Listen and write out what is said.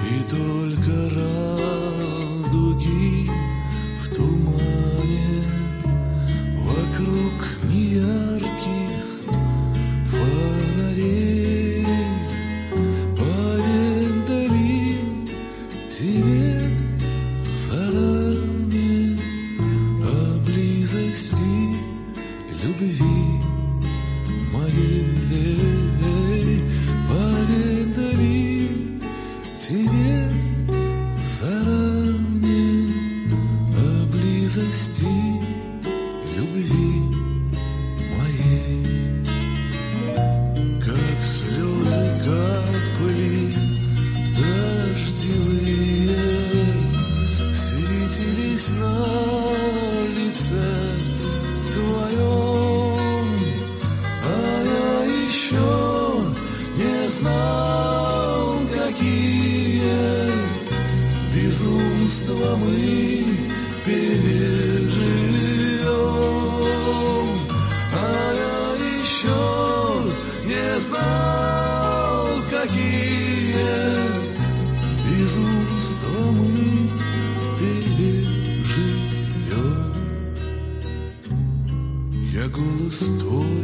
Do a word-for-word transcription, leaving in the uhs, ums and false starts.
И только радуги в тумане, вокруг неярких фонарей. Поведали тебе заранее о близости любви моей. Поведали тебе заранее о близости любви моей. Как слезы капли дождевые светились на лице твоем, а я еще не знал, какие безумства мы переживем. А я еще не знал, какие безумства мы переживем. Я голос твой